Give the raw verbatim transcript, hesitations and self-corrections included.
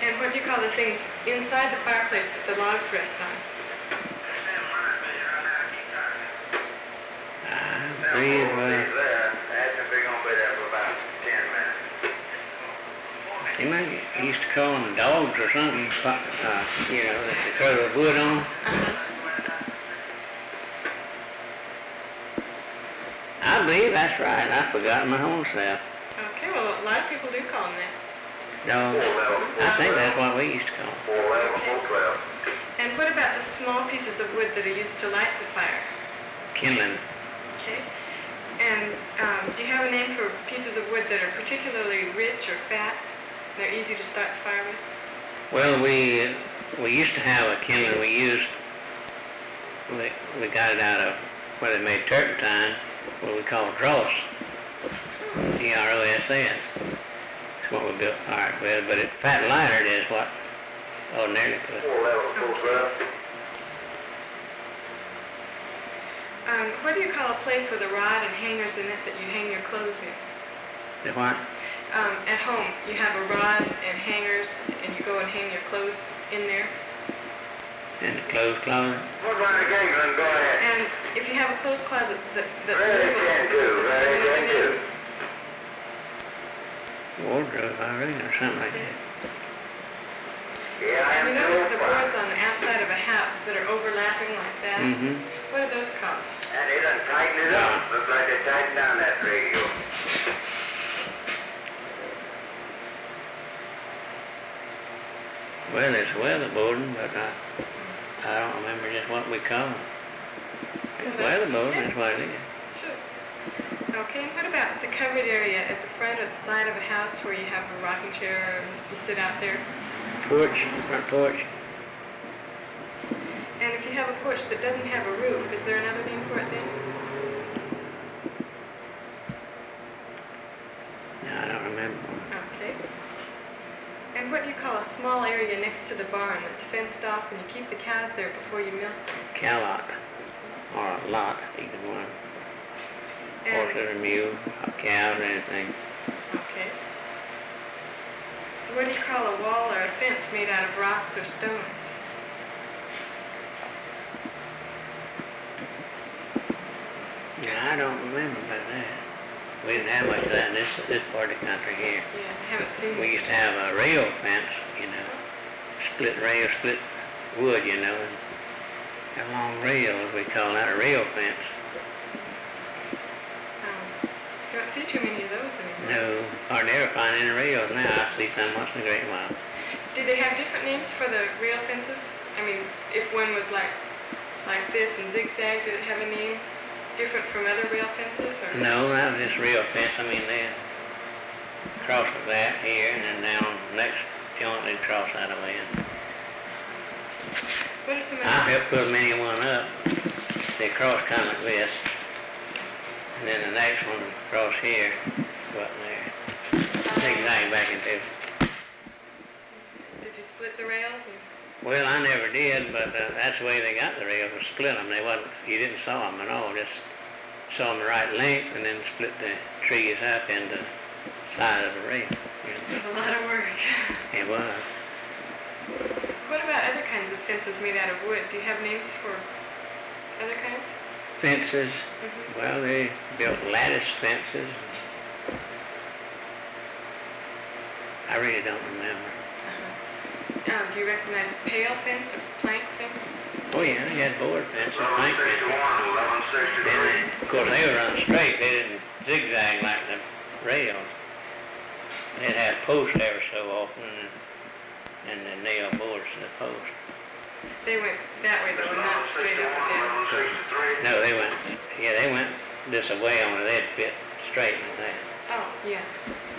And what do you call the things inside the fireplace that the logs rest on? I believe, uh, seemed like he used to call them dogs or something, uh, you know, that they throw the wood on. Uh-huh. I believe that's right. I forgot my own self. Okay, well, a lot of people do call them that. No, I think that's what we used to call them. Okay. And what about the small pieces of wood that are used to light the fire? Kindling. Okay. And um, do you have a name for pieces of wood that are particularly rich or fat? They're easy to start the fire with? Well, we we used to have a kindling we used, we, we got it out of where they made turpentine, what we call dross, D R O S S. That's what we built fire with, but it fat lighter is what ordinarily put. Okay. Um, what do you call a place with a rod and hangers in it that you hang your clothes in? The what? Um, at home, you have a rod and hangers, and you go and hang your clothes in there. In the clothes closet? What kind of England go ahead? And if you have a clothes closet that, that's Ready movable, can do, does it have ready can anything in do. it? Wardrobe, I reckon, or something like that. Yeah, I And am you know too. the boards on the outside of a house that are overlapping like that? Mm-hmm. What are those called? And they done tighten it up. Looks like they tightened down that radio. Well, it's weatherboarding, but I, I don't remember just what we call it. It's Well, that's- weatherboarding is yeah. what it is. Sure. Okay, and what about the covered area at the front or the side of a house where you have a rocking chair and you sit out there? Porch, front porch. And if you have a porch that doesn't have a roof, is there another name for it then? No, I don't remember. Okay. And what do you call a small area next to the barn that's fenced off and you keep the cows there before you milk them? Cow lot, or a lot, either one. Horses or mule, or cows or anything. Okay. What do you call a wall or a fence made out of rocks or stones? No, I don't remember about that. We didn't have much of that in this, this part of the country here. Yeah, I haven't seen We used to have a rail fence, you know, split rail, split wood, you know, and a long rail, as we call that, a rail fence. Um, don't see too many of those anymore. No, hardly ever find any rails now. I see some once in a great while. Did they have different names for the rail fences? I mean, if one was like like this and zigzag, did it have a name different from other rail fences? Or? No, that was just rail fence. I mean, they cross like that here, and then down the next joint, they'd cross that away. What are some I other... helped put many one up. They cross kind of like this. And then the next one across here, go up there. Zigzag back into. Did you split the rails? And... Well, I never did, but uh, that's the way they got the rails, was split them. They wasn't, you didn't saw them at all, just saw them the right length and then split the trees up into the side of the rail. You know. A lot of work. It was. What about other kinds of fences made out of wood? Do you have names for other kinds? Fences, Mm-hmm. well, they built lattice fences. I really don't remember. Um, do you recognize pale fence or plank fence? Oh yeah, they had board fences, plank fences. eleven sixty-one, Then, they- of course, they were run straight. They didn't zigzag like the rails. They'd have posts ever so often, and, and the nail boards to the post. They went that way though, and not straight up and down. eleven sixty-three. No, they went, yeah, they went this way on it. They'd fit straight like that. Oh, yeah.